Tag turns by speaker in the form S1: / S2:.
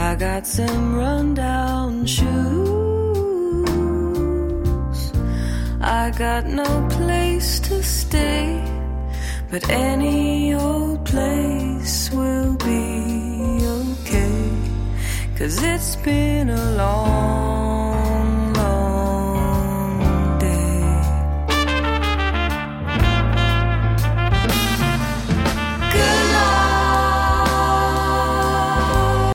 S1: I got some rundown shoes. I got no place to stay, but any old place will be okay. 'Cause it's been a long